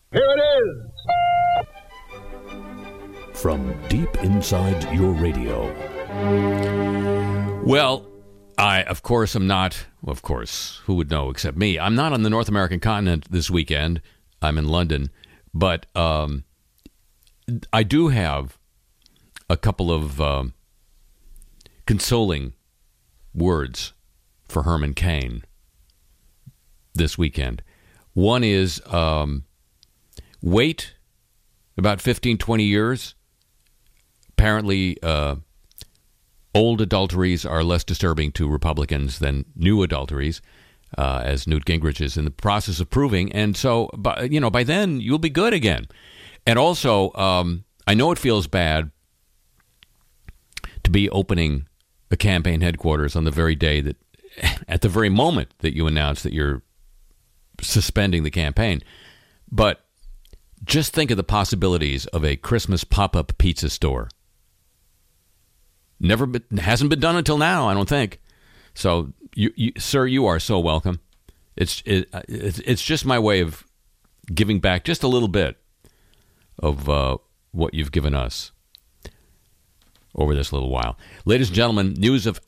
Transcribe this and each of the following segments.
Here it is! From deep inside your radio. Well, I, of course, am not, of course, who would know except me? I'm not on the North American continent this weekend. I'm in London. But I do have a couple of consoling words for Herman Cain this weekend. One is wait about 15, 20 years. Apparently, old adulteries are less disturbing to Republicans than new adulteries, as Newt Gingrich is in the process of proving. And so, by then, you'll be good again. And also, I know it feels bad to be opening a campaign headquarters on the very day that, at the very moment that you announce that you're suspending the campaign. But just think of the possibilities of a Christmas pop-up pizza store. Hasn't been done until now, I don't think. So, you, sir, you are so welcome. It's just my way of giving back just a little bit of what you've given us over this little while. Ladies and gentlemen, news of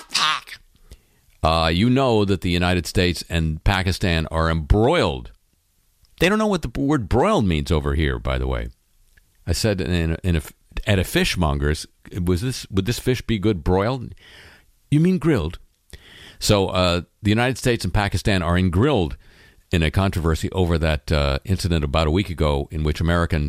you know that the United States and Pakistan are embroiled. They don't know what the word broiled means over here, by the way. I said at a fishmonger's, would this fish be good broiled? You mean grilled? So the United States and Pakistan are grilled in a controversy over that incident about a week ago in which American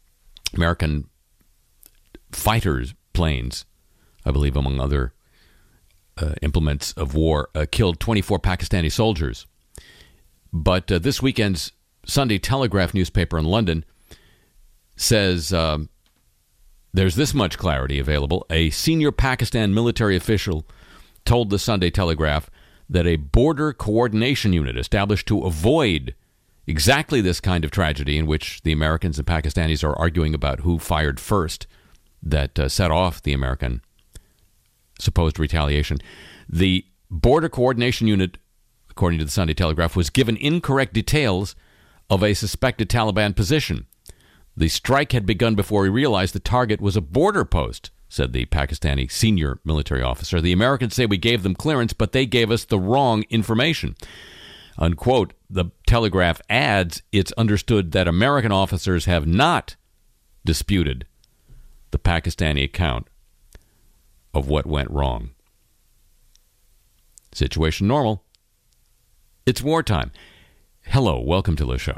fighters planes, I believe among other implements of war, killed 24 Pakistani soldiers. But this weekend's Sunday Telegraph newspaper in London says there's this much clarity available. A senior Pakistan military official told the Sunday Telegraph that a border coordination unit established to avoid exactly this kind of tragedy in which the Americans and Pakistanis are arguing about who fired first that set off the American supposed retaliation. The border coordination unit, according to the Sunday Telegraph, was given incorrect details of a suspected Taliban position. The strike had begun before he realized the target was a border post, said the Pakistani senior military officer. The Americans say we gave them clearance, but they gave us the wrong information. Unquote. The Telegraph adds it's understood that American officers have not disputed the Pakistani account of what went wrong. Situation normal. It's wartime. Hello, welcome to the show.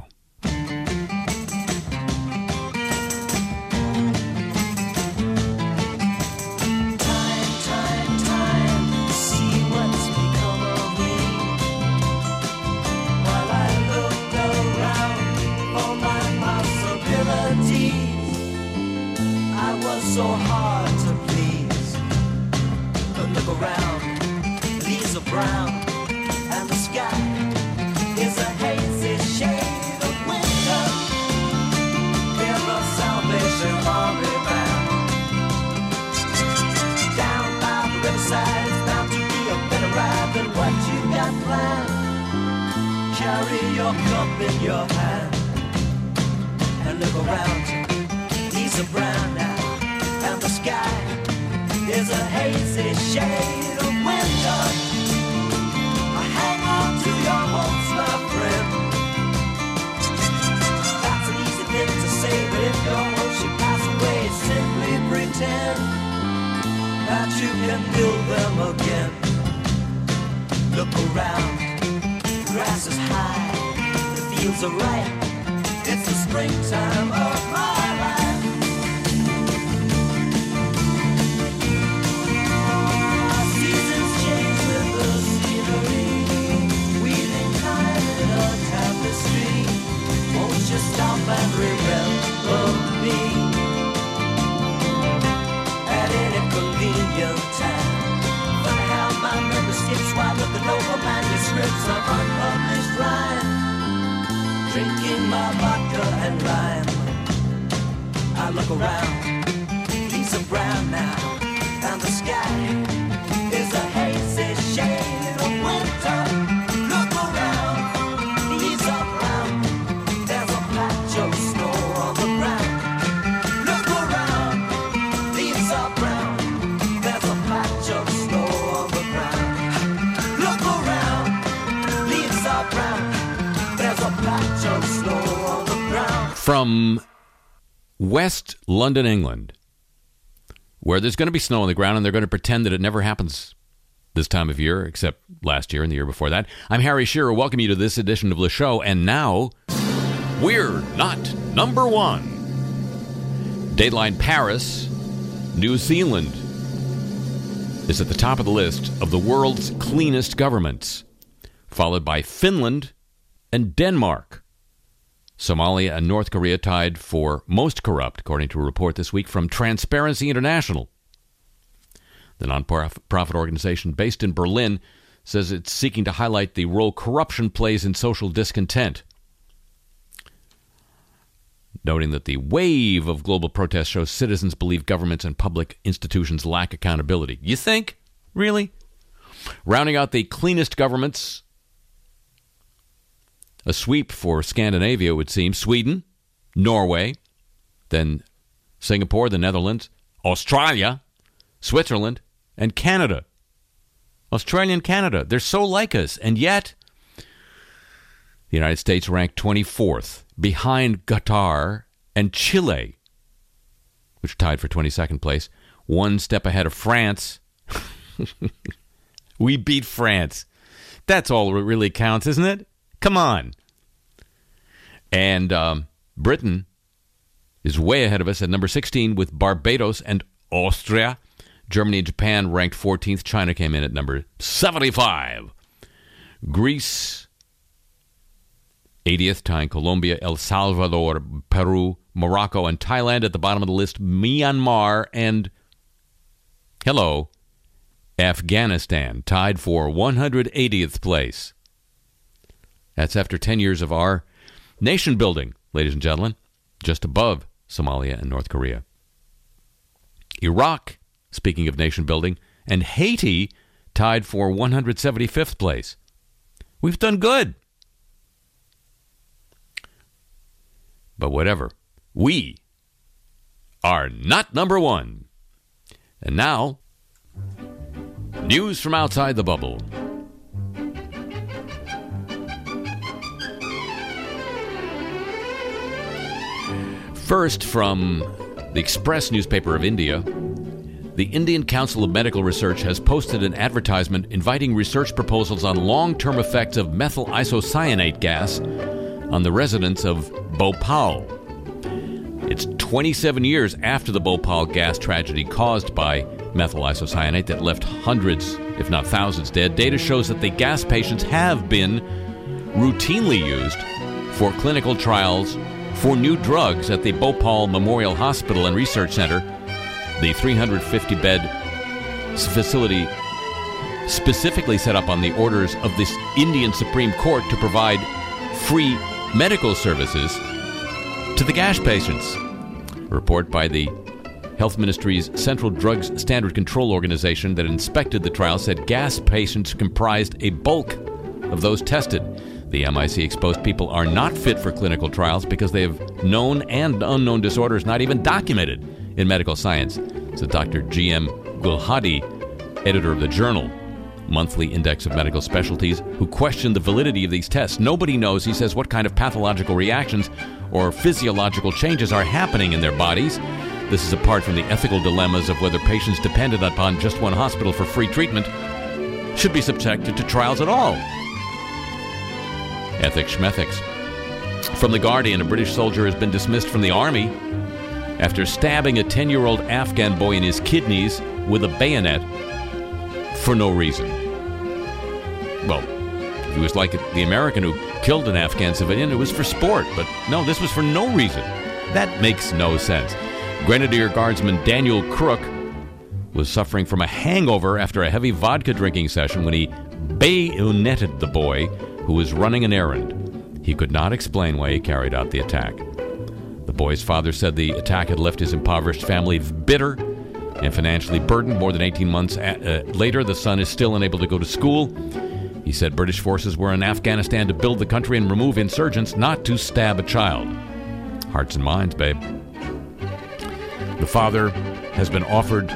So hard to please, but look around, leaves are brown, and the sky is a hazy shade of winter. Hear the Salvation Army band down by the riverside. It's bound to be a better ride than what you got planned. Carry your cup in your hand and look around you. Leaves are brown now. And the sky is a hazy shade of winter. Hang on to your hopes, my friend. That's an easy thing to say, but if your hopes should pass away, simply pretend that you can build them again. Look around, the grass is high, the fields are ripe. It's the springtime of my life. Won't you stop and remember me at any convenient time? Funny how my memory skips while looking over manuscripts of unpublished rhyme. Drinking my vodka and lime, I look around, leaves are brown now, and the sky is a hazy shade of winter. Look around, leaves are brown, there's a patch of From West London, England, where there's going to be snow on the ground, and they're going to pretend that it never happens this time of year, except last year and the year before that. I'm Harry Shearer. Welcome you to this edition of the show. And now, we're not number one. Dateline Paris, New Zealand, is at the top of the list of the world's cleanest governments, followed by Finland and Denmark. Somalia and North Korea tied for most corrupt, according to a report this week from Transparency International. The nonprofit organization based in Berlin says it's seeking to highlight the role corruption plays in social discontent, noting that the wave of global protests shows citizens believe governments and public institutions lack accountability. You think? Really? Rounding out the cleanest governments, a sweep for Scandinavia, it would seem. Sweden, Norway, then Singapore, the Netherlands, Australia, Switzerland, and Canada. Australia and Canada, they're so like us, and yet the United States ranked 24th, behind Qatar and Chile, which tied for 22nd place, one step ahead of France. We beat France. That's all that really counts, isn't it? Come on. And Britain is way ahead of us at number 16 with Barbados and Austria. Germany and Japan ranked 14th. China came in at number 75. Greece, 80th, tying Colombia, El Salvador, Peru, Morocco, and Thailand at the bottom of the list. Myanmar and, Afghanistan, tied for 180th place. That's after 10 years of our nation building, ladies and gentlemen, just above Somalia and North Korea. Iraq, speaking of nation building, and Haiti tied for 175th place. We've done good. But whatever, we are not number one. And now, news from outside the bubble. First, from the Express newspaper of India, the Indian Council of Medical Research has posted an advertisement inviting research proposals on long-term effects of methyl isocyanate gas on the residents of Bhopal. It's 27 years after the Bhopal gas tragedy caused by methyl isocyanate that left hundreds, if not thousands, dead. Data shows that the gas patients have been routinely used for clinical trials for new drugs at the Bhopal Memorial Hospital and Research Center, the 350-bed facility specifically set up on the orders of this Indian Supreme Court to provide free medical services to the gas patients. A report by the Health Ministry's Central Drugs Standard Control Organization that inspected the trial said gas patients comprised a bulk of those tested. The MIC exposed people are not fit for clinical trials because they have known and unknown disorders not even documented in medical science, said Dr. G.M. Gulhadi, editor of the Journal, Monthly Index of Medical Specialties, who questioned the validity of these tests. Nobody knows, he says, what kind of pathological reactions or physiological changes are happening in their bodies. This is apart from the ethical dilemmas of whether patients dependent upon just one hospital for free treatment should be subjected to trials at all. Ethics schmethics. From The Guardian, a British soldier has been dismissed from the army after stabbing a 10-year-old Afghan boy in his kidneys with a bayonet for no reason. Well, he was like the American who killed an Afghan civilian. It was for sport, but no, this was for no reason. That makes no sense. Grenadier Guardsman Daniel Crook was suffering from a hangover after a heavy vodka drinking session when he bayoneted the boy who was running an errand. He could not explain why he carried out the attack. The boy's father said the attack had left his impoverished family bitter and financially burdened. More than 18 months later, the son is still unable to go to school. He said British forces were in Afghanistan to build the country and remove insurgents, not to stab a child. Hearts and minds, babe. The father has been offered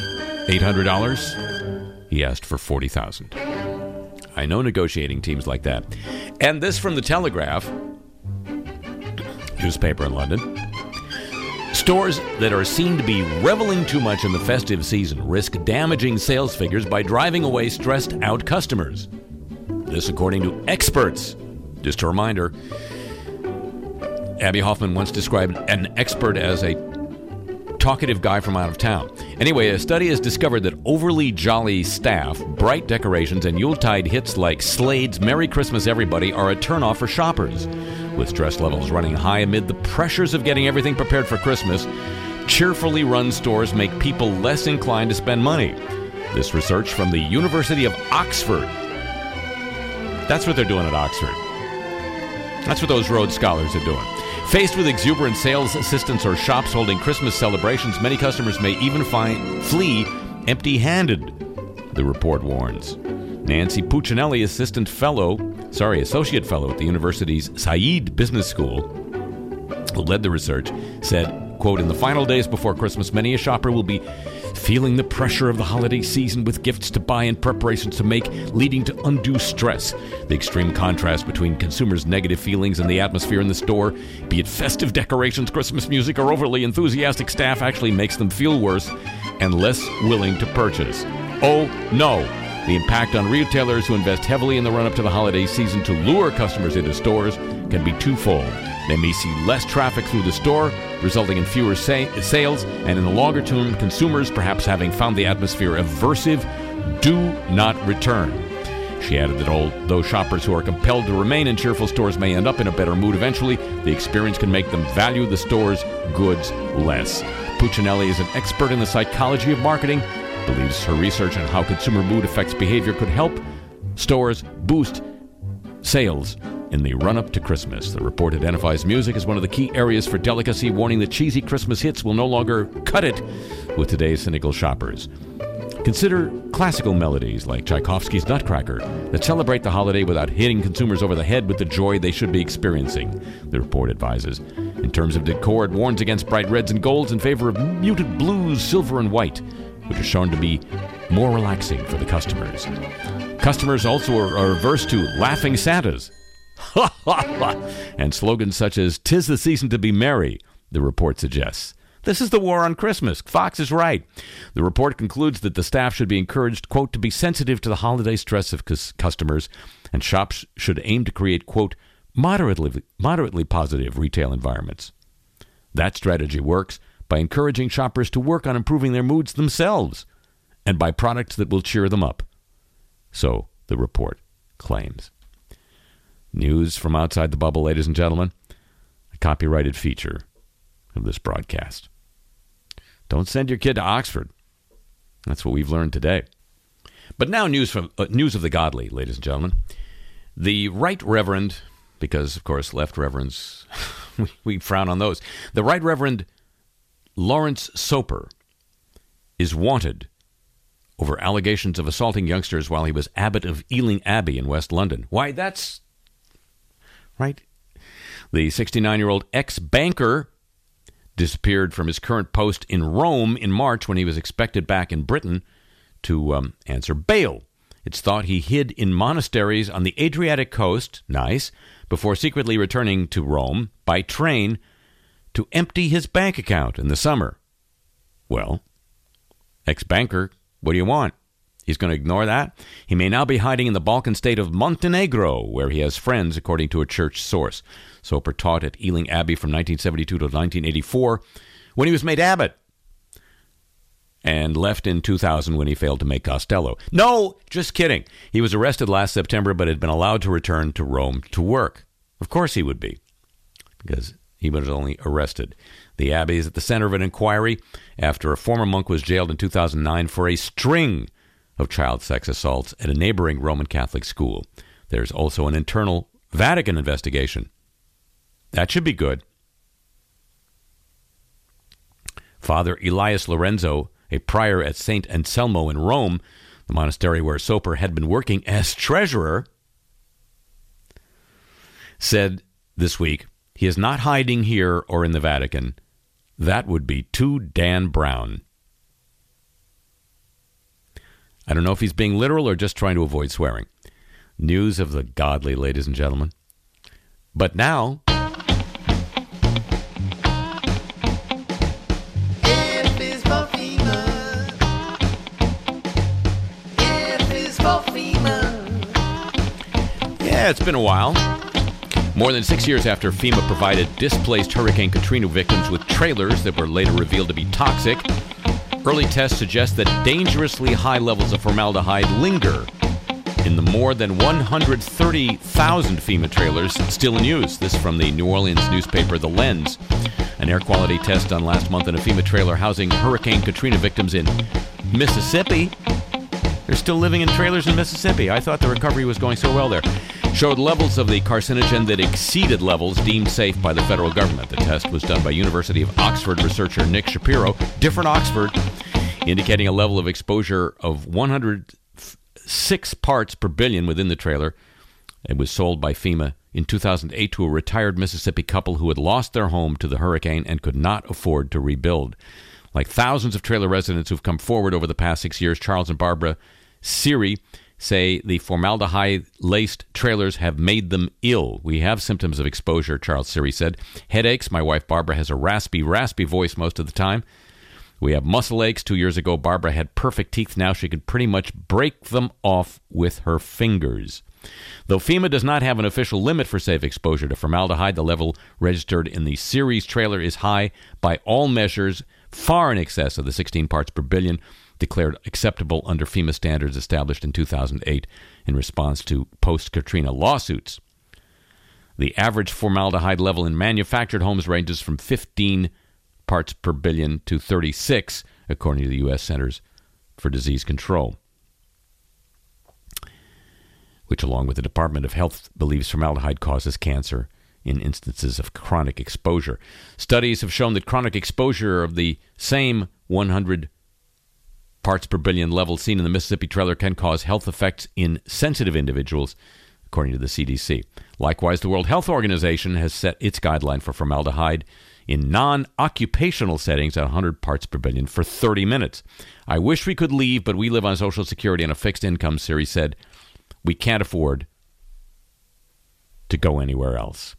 $800. He asked for $40,000. I know negotiating teams like that. And this from the Telegraph. newspaper in London. Stores that are seen to be reveling too much in the festive season risk damaging sales figures by driving away stressed-out customers. This according to experts. Just a reminder, Abby Hoffman once described an expert as a talkative guy from out of town. Anyway, a study has discovered that overly jolly staff, bright decorations, and Yuletide hits like Slade's Merry Christmas Everybody are a turnoff for shoppers. With stress levels running high amid the pressures of getting everything prepared for Christmas, cheerfully run stores make people less inclined to spend money. This research from the University of Oxford. That's what they're doing at Oxford. That's what those Rhodes Scholars are doing. Faced with exuberant sales assistants or shops holding Christmas celebrations, many customers may even flee empty-handed, the report warns. Nancy Puccinelli, associate fellow at the university's Said Business School, who led the research, said, quote, "In the final days before Christmas, many a shopper will be feeling the pressure of the holiday season with gifts to buy and preparations to make, leading to undue stress. The extreme contrast between consumers' negative feelings and the atmosphere in the store, be it festive decorations, Christmas music, or overly enthusiastic staff, actually makes them feel worse and less willing to purchase. Oh, no. The impact on retailers who invest heavily in the run-up to the holiday season to lure customers into stores can be twofold. They may see less traffic through the store, resulting in fewer sales, and in the longer term, consumers, perhaps having found the atmosphere aversive, do not return." She added that although shoppers who are compelled to remain in cheerful stores may end up in a better mood eventually, the experience can make them value the store's goods less. Puccinelli is an expert in the psychology of marketing, believes her research on how consumer mood affects behavior could help stores boost sales in the run-up to Christmas. The report identifies music as one of the key areas for delicacy, warning that cheesy Christmas hits will no longer cut it with today's cynical shoppers. Consider classical melodies like Tchaikovsky's Nutcracker that celebrate the holiday without hitting consumers over the head with the joy they should be experiencing, the report advises. In terms of decor, it warns against bright reds and golds in favor of muted blues, silver, and white, which is shown to be more relaxing for the customers. Customers also are averse to laughing Santas and slogans such as "'Tis the season to be merry," the report suggests. This is the war on Christmas. Fox is right. The report concludes that the staff should be encouraged, quote, to be sensitive to the holiday stress of customers, and shops should aim to create, quote, moderately positive retail environments. That strategy works by encouraging shoppers to work on improving their moods themselves and by products that will cheer them up. So the report claims. News from outside the bubble, ladies and gentlemen. A copyrighted feature of this broadcast. Don't send your kid to Oxford. That's what we've learned today. But now news of the godly, ladies and gentlemen. The Right Reverend, because, of course, left reverends, we frown on those. The Right Reverend Lawrence Soper is wanted over allegations of assaulting youngsters while he was abbot of Ealing Abbey in West London. Why, that's right. The 69-year-old ex-banker disappeared from his current post in Rome in March when he was expected back in Britain to answer bail. It's thought he hid in monasteries on the Adriatic coast, nice, before secretly returning to Rome by train to empty his bank account in the summer. Well, ex-banker, what do you want? He's going to ignore that? He may now be hiding in the Balkan state of Montenegro, where he has friends, according to a church source. Soper taught at Ealing Abbey from 1972 to 1984, when he was made abbot, and left in 2000 when he failed to make Costello. No, just kidding. He was arrested last September, but had been allowed to return to Rome to work. Of course he would be, because he was only arrested. The abbey is at the center of an inquiry after a former monk was jailed in 2009 for a string of child sex assaults at a neighboring Roman Catholic school. There's also an internal Vatican investigation. That should be good. Father Elias Lorenzo, a prior at St. Anselmo in Rome, the monastery where Soper had been working as treasurer, said this week, he is not hiding here or in the Vatican. That would be too Dan Brown. I don't know if he's being literal or just trying to avoid swearing. News of the godly, ladies and gentlemen. But now, Yeah, it's been a while. More than 6 years after FEMA provided displaced Hurricane Katrina victims with trailers that were later revealed to be toxic, early tests suggest that dangerously high levels of formaldehyde linger in the more than 130,000 FEMA trailers still in use. This from the New Orleans newspaper The Lens. An air quality test done last month in a FEMA trailer housing Hurricane Katrina victims in Mississippi. They're still living in trailers in Mississippi. I thought the recovery was going so well there. Showed levels of the carcinogen that exceeded levels deemed safe by the federal government. The test was done by University of Oxford researcher Nick Shapiro, different Oxford, indicating a level of exposure of 106 parts per billion within the trailer. It was sold by FEMA in 2008 to a retired Mississippi couple who had lost their home to the hurricane and could not afford to rebuild. Like thousands of trailer residents who've come forward over the past 6 years, Charles and Barbara Siri say the formaldehyde-laced trailers have made them ill. We have symptoms of exposure, Charles Siri said. Headaches. My wife Barbara has a raspy voice most of the time. We have muscle aches. 2 years ago, Barbara had perfect teeth. Now she can pretty much break them off with her fingers. Though FEMA does not have an official limit for safe exposure to formaldehyde, the level registered in the Siri's trailer is high by all measures, far in excess of the 16 parts per billion declared acceptable under FEMA standards established in 2008 in response to post-Katrina lawsuits. The average formaldehyde level in manufactured homes ranges from 15 parts per billion to 36, according to the U.S. Centers for Disease Control, which, along with the Department of Health, believes formaldehyde causes cancer in instances of chronic exposure. Studies have shown that chronic exposure of the same 100 parts per billion level seen in the Mississippi trailer can cause health effects in sensitive individuals, according to the CDC. Likewise, the World Health Organization has set its guideline for formaldehyde in non-occupational settings at 100 parts per billion for 30 minutes. I wish we could leave, but we live on Social Security and a fixed income, Siri said. We can't afford to go anywhere else.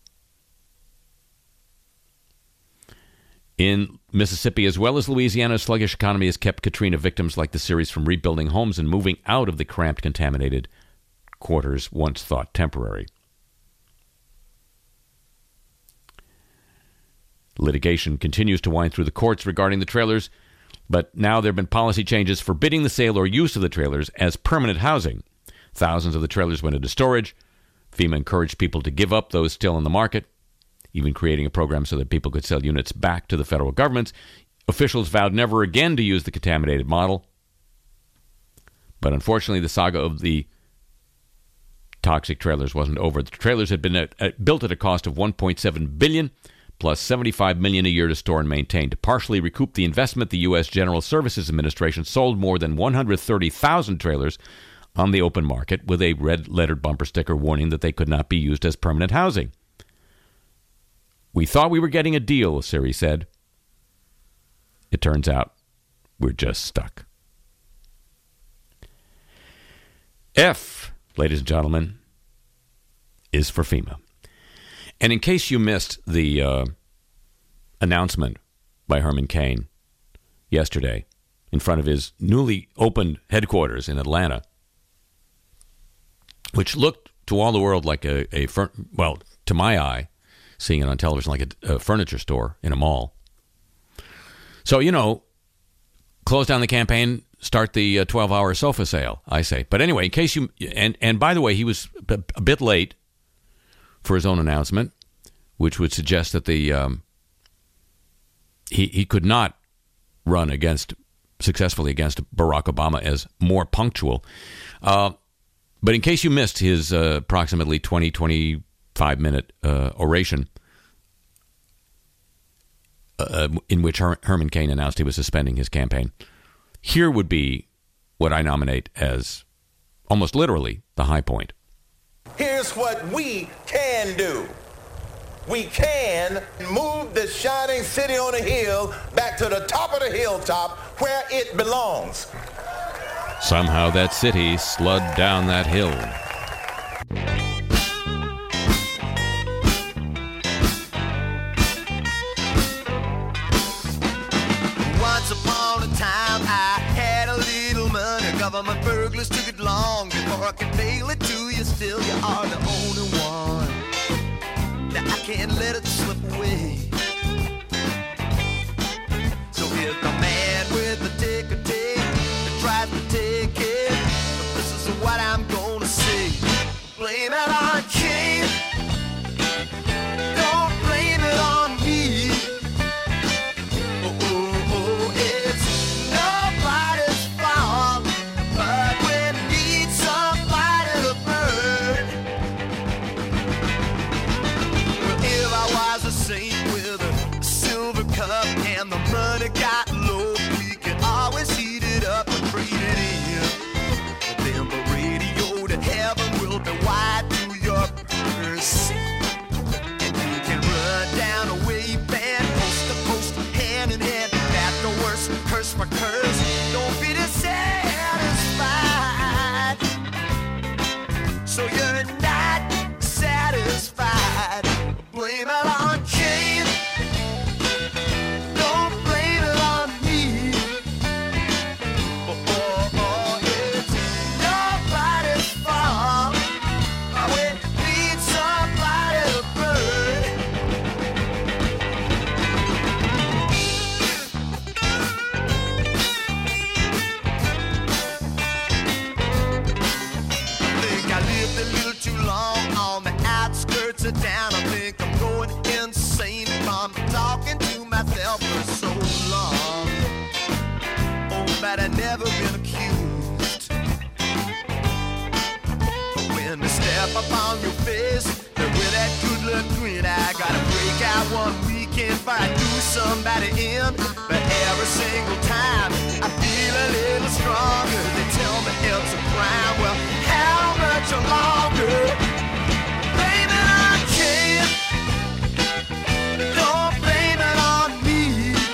In Mississippi, as well as Louisiana, a sluggish economy has kept Katrina victims like the Siris from rebuilding homes and moving out of the cramped, contaminated quarters once thought temporary. Litigation continues to wind through the courts regarding the trailers, but now there have been policy changes forbidding the sale or use of the trailers as permanent housing. Thousands of the trailers went into storage. FEMA encouraged people to give up those still in the market, even creating a program so that people could sell units back to the federal governments. Officials vowed never again to use the contaminated model. But unfortunately, the saga of the toxic trailers wasn't over. The trailers had been built at a cost of $1.7 billion, plus $75 million a year to store and maintain. To partially recoup the investment, the U.S. General Services Administration sold more than 130,000 trailers on the open market with a red-lettered bumper sticker warning that they could not be used as permanent housing. We thought we were getting a deal, Siri said. It turns out we're just stuck. F, ladies and gentlemen, is for FEMA. And in case you missed the announcement by Herman Cain yesterday in front of his newly opened headquarters in Atlanta, which looked to all the world like well, to my eye, seeing it on television, like a furniture store in a mall. So, close down the campaign, start the 12-hour sofa sale, I say. But anyway, in case you... And by the way, he was a bit late for his own announcement, which would suggest that he could not run successfully against Barack Obama as more punctual. But in case you missed his approximately 25-minute oration, in which Herman Cain announced he was suspending his campaign, here would be what I nominate as almost literally the high point. Here's what we can do. We can move the shining city on a hill back to the top of the hilltop where it belongs. Somehow that city slid down that hill. Once upon a time I had a little money. Government burglars took it long long before I can mail it to you. Still, you are the only one. Now I can't let it slip away. So here's the man with the ticker tape that tries to take it. But this is what I'm gonna say. Blame it on Cain. Don't blame it on me. Oh, it's nobody's fault. But we need somebody to burn. Well, if I was a saint with a silver cup and the money got low, we can always heat it up and trade it in. But then the radio to heaven will be wide to your purse. And you can run down a wave band, coast to coast, hand in hand. That's the worst curse for curse. Don't be dissatisfied. So you're not satisfied. Blame it on Cain. Don't blame it on me. Oh, it's nobody's fault. We need somebody to burn. Think I lived a little too long on the outskirts of town. I think I'm going insane from talking to myself for so long. Oh, but I never been accused. But when they step upon your face, with that good luck grin, I gotta break out one weekend before I do somebody in. But every single time I feel a little stronger. They tell me it's a crime. Well, how much longer? Blame it on Cain. Don't blame it on me.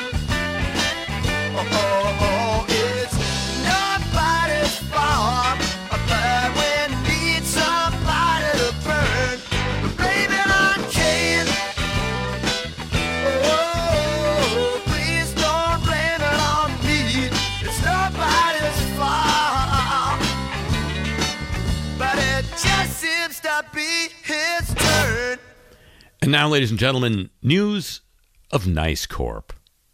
Oh, it's nobody's fault. But we need somebody to burn. Blame it on Cain. Oh, please don't blame it on me. It's nobody's fault. But it just seems to be his turn. And now, ladies and gentlemen, news of Nice Corp.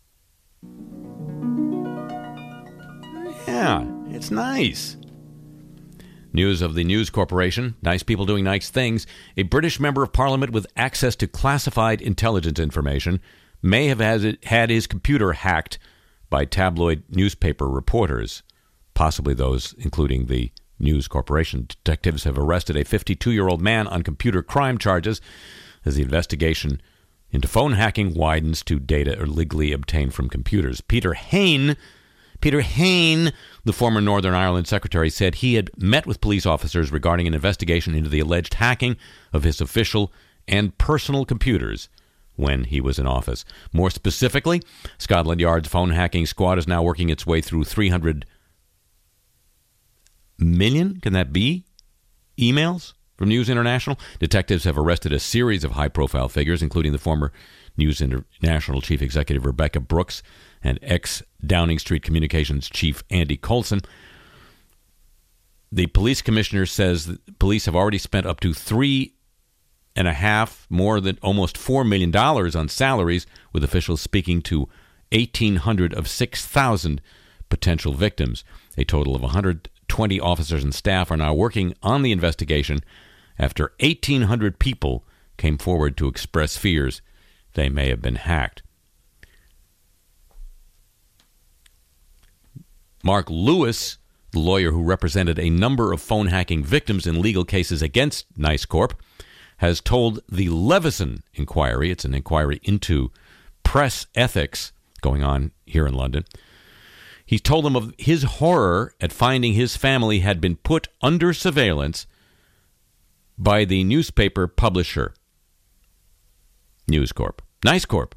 Yeah, it's nice. News of the News Corporation. Nice people doing nice things. A British member of Parliament with access to classified intelligence information may have had his computer hacked by tabloid newspaper reporters, possibly those including the News Corporation. Detectives have arrested a 52-year-old man on computer crime charges as the investigation into phone hacking widens to data illegally obtained from computers. Peter Hain, the former Northern Ireland secretary, said he had met with police officers regarding an investigation into the alleged hacking of his official and personal computers when he was in office. More specifically, Scotland Yard's phone hacking squad is now working its way through 300 million, can that be, emails from News International. Detectives have arrested a series of high-profile figures, including the former News International chief executive Rebecca Brooks and ex-Downing Street Communications chief Andy Coulson. The police commissioner says that police have already spent up to $3.5, more than almost $4 million on salaries, with officials speaking to 1,800 of 6,000 potential victims. A total of 120 officers and staff are now working on the investigation after 1,800 people came forward to express fears they may have been hacked. Mark Lewis, the lawyer who represented a number of phone hacking victims in legal cases against Nice Corp, has told the Leveson inquiry, it's an inquiry into press ethics going on here in London, he told them of his horror at finding his family had been put under surveillance by the newspaper publisher, News Corp. Nice Corp.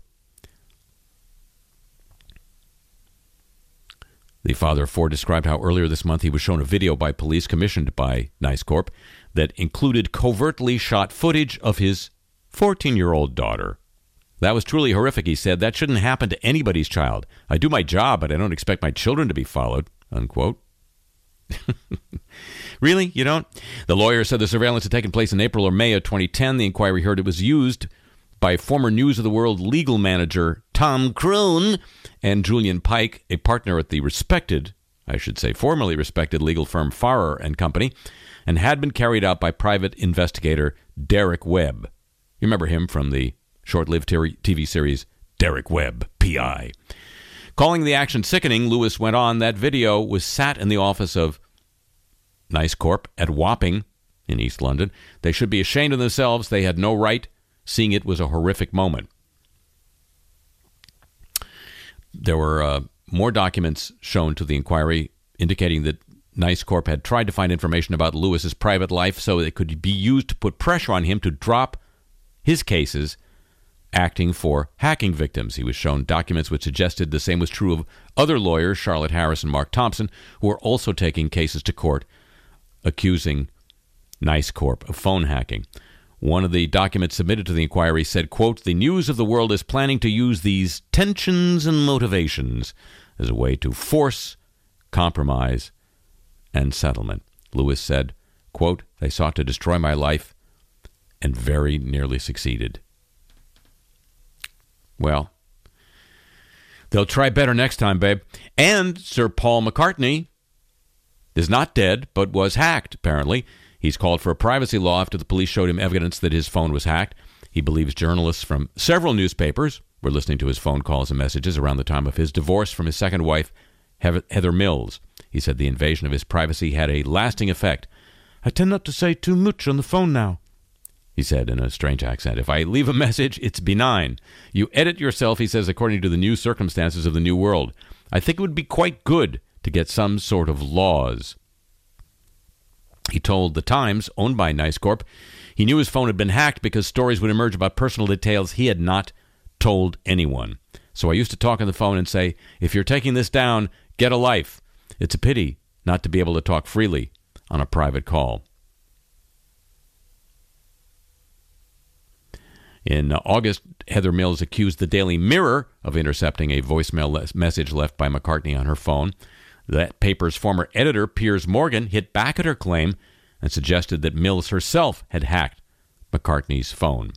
The father of four described how earlier this month he was shown a video by police commissioned by Nice Corp that included covertly shot footage of his 14-year-old daughter. That was truly horrific, he said. That shouldn't happen to anybody's child. I do my job, but I don't expect my children to be followed, unquote. Really? You don't? The lawyer said the surveillance had taken place in April or May of 2010. The inquiry heard it was used by former News of the World legal manager Tom Krohn and Julian Pike, a partner at the formerly respected legal firm Farrer and Company, and had been carried out by private investigator Derek Webb. You remember him from the short-lived TV series Derek Webb, P.I. Calling the action sickening, Lewis went on, that video was sat in the office of Nice Corp at Wapping in East London. They should be ashamed of themselves. They had no right. Seeing it was a horrific moment. There were more documents shown to the inquiry indicating that Nice Corp had tried to find information about Lewis's private life so it could be used to put pressure on him to drop his cases acting for hacking victims. He was shown documents which suggested the same was true of other lawyers, Charlotte Harris and Mark Thompson, who were also taking cases to court accusing Nice Corp of phone hacking. One of the documents submitted to the inquiry said, quote, "The News of the World is planning to use these tensions and motivations as a way to force compromise and settlement." Lewis said, quote, "They sought to destroy my life and very nearly succeeded." Well, they'll try better next time, babe. And Sir Paul McCartney is not dead, but was hacked, apparently. He's called for a privacy law after the police showed him evidence that his phone was hacked. He believes journalists from several newspapers were listening to his phone calls and messages around the time of his divorce from his second wife, Heather Mills. He said the invasion of his privacy had a lasting effect. "I tend not to say too much on the phone now," he said in a strange accent. "If I leave a message, it's benign. You edit yourself," he says, according to the new circumstances of the new world. "I think it would be quite good to get some sort of laws." He told The Times, owned by Nice Corp, he knew his phone had been hacked because stories would emerge about personal details he had not told anyone. "So I used to talk on the phone and say, if you're taking this down, get a life. It's a pity not to be able to talk freely on a private call." In August, Heather Mills accused the Daily Mirror of intercepting a voicemail message left by McCartney on her phone. That paper's former editor, Piers Morgan, hit back at her claim and suggested that Mills herself had hacked McCartney's phone.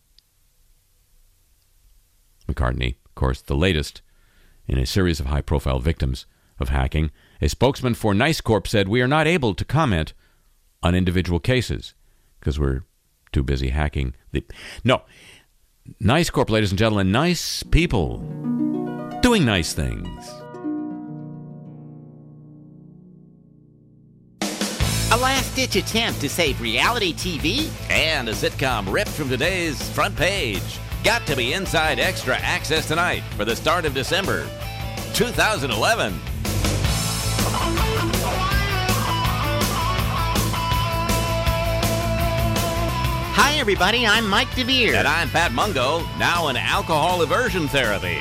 McCartney, of course, the latest in a series of high-profile victims of hacking. A spokesman for Nice Corp said, "We are not able to comment on individual cases because we're too busy hacking." No. Nice Corp, ladies and gentlemen, nice people doing nice things. A last-ditch attempt to save reality TV? And a sitcom ripped from today's front page. Got to be inside extra access tonight for the start of December 2011. Hi, everybody. I'm Mike DeVere. And I'm Pat Mungo, now in alcohol aversion therapy.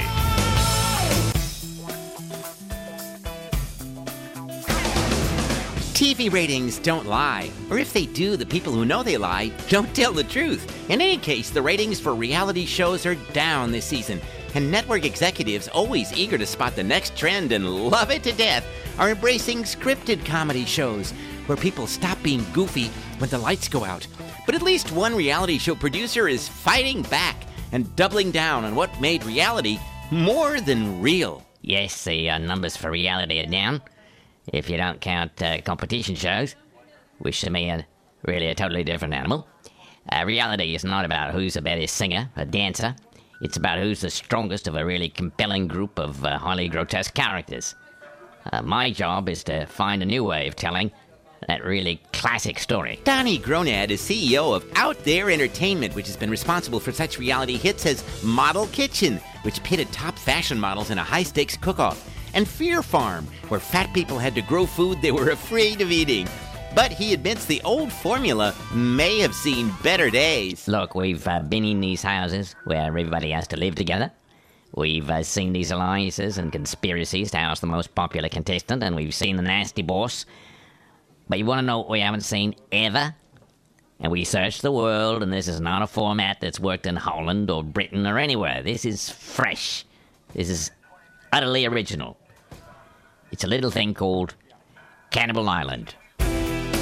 TV ratings don't lie. Or if they do, the people who know they lie don't tell the truth. In any case, the ratings for reality shows are down this season. And network executives, always eager to spot the next trend and love it to death, are embracing scripted comedy shows where people stop being goofy when the lights go out. But at least one reality show producer is fighting back and doubling down on what made reality more than real. Yes, the numbers for reality are down. If you don't count competition shows, which to me are really a totally different animal. Reality is not about who's the better singer or dancer. It's about who's the strongest of a really compelling group of highly grotesque characters. My job is to find a new way of telling that really classic story. Donnie Gronad is CEO of Out There Entertainment, which has been responsible for such reality hits as Model Kitchen, which pitted top fashion models in a high-stakes cook-off, and Fear Farm, where fat people had to grow food they were afraid of eating. But he admits the old formula may have seen better days. Look, we've been in these houses where everybody has to live together. We've seen these alliances and conspiracies to house the most popular contestant, and we've seen the nasty boss. But you want to know what we haven't seen ever? And we searched the world, and this is not a format that's worked in Holland or Britain or anywhere. This is fresh. This is utterly original. It's a little thing called Cannibal Island.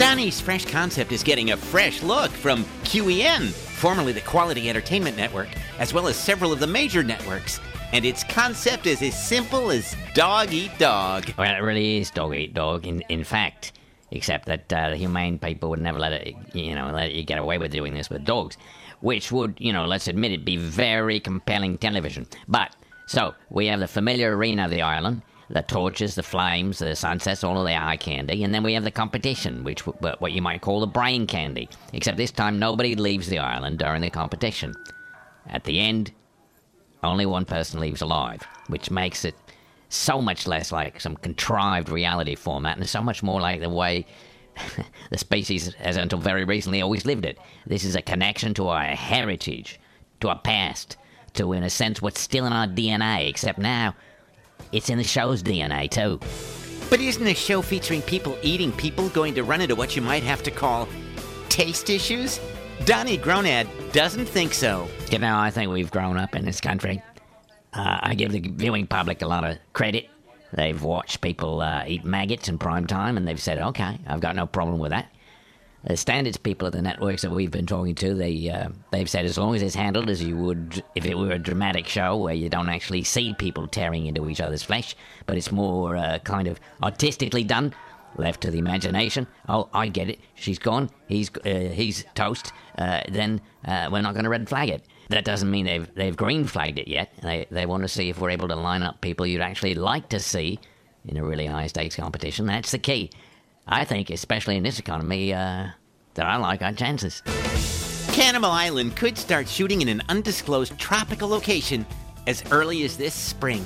Donnie's fresh concept is getting a fresh look from QEN, formerly the Quality Entertainment Network, as well as several of the major networks. And its concept is as simple as dog eat dog. Well, it really is dog eat dog, in fact. Except that the humane people would never let you get away with doing this with dogs. Which would, let's admit it, be very compelling television. But, so, we have the familiar arena of the island, the torches, the flames, the sunsets, all of the eye candy, and then we have the competition, which what you might call the brain candy. Except this time nobody leaves the island during the competition. At the end, only one person leaves alive, which makes it so much less like some contrived reality format and so much more like the way the species has until very recently always lived it. This is a connection to our heritage, to our past, to, in a sense, what's still in our DNA, except now it's in the show's DNA, too. But isn't a show featuring people eating people going to run into what you might have to call taste issues? Donnie Gronad doesn't think so. I think we've grown up in this country. I give the viewing public a lot of credit. They've watched people eat maggots in prime time, and they've said, okay, I've got no problem with that. The standards people at the networks that we've been talking to, they've said as long as it's handled as you would if it were a dramatic show where you don't actually see people tearing into each other's flesh, but it's more kind of artistically done, left to the imagination. Oh, I get it. She's gone. He's toast. Then we're not going to red flag it. That doesn't mean they've green flagged it yet. They want to see if we're able to line up people you'd actually like to see in a really high stakes competition. That's the key. I think, especially in this economy, that I like our chances. Cannibal Island could start shooting in an undisclosed tropical location as early as this spring.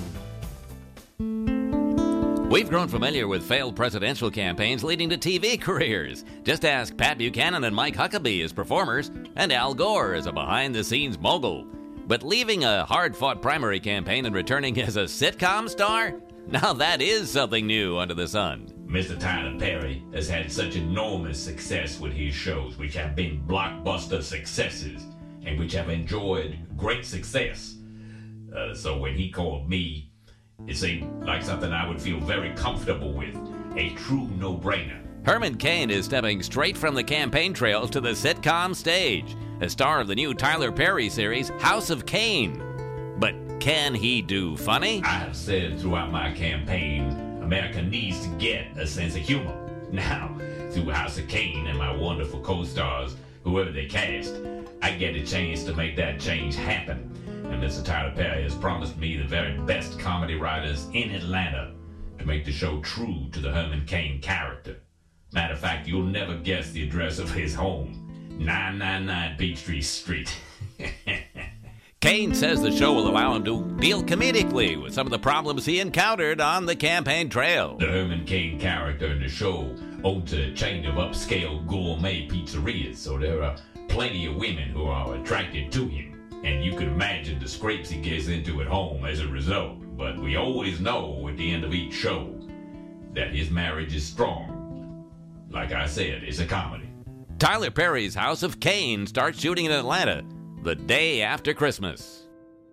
We've grown familiar with failed presidential campaigns leading to TV careers. Just ask Pat Buchanan and Mike Huckabee as performers, and Al Gore as a behind-the-scenes mogul. But leaving a hard-fought primary campaign and returning as a sitcom star? Now that is something new under the sun. Mr. Tyler Perry has had such enormous success with his shows, which have been blockbuster successes and which have enjoyed great success. So when he called me, it seemed like something I would feel very comfortable with, a true no-brainer. Herman Cain is stepping straight from the campaign trail to the sitcom stage, a star of the new Tyler Perry series, House of Cain. But can he do funny? I have said throughout my campaign, America needs to get a sense of humor. Now, through House of Cain and my wonderful co-stars, whoever they cast, I get a chance to make that change happen. And Mr. Tyler Perry has promised me the very best comedy writers in Atlanta to make the show true to the Herman Cain character. Matter of fact, you'll never guess the address of his home, 999 Peachtree Street. Cain says the show will allow him to deal comedically with some of the problems he encountered on the campaign trail. The Herman Cain character in the show owns a chain of upscale gourmet pizzerias, so there are plenty of women who are attracted to him. And you can imagine the scrapes he gets into at home as a result. But we always know at the end of each show that his marriage is strong. Like I said, it's a comedy. Tyler Perry's House of Cain starts shooting in Atlanta the day after Christmas.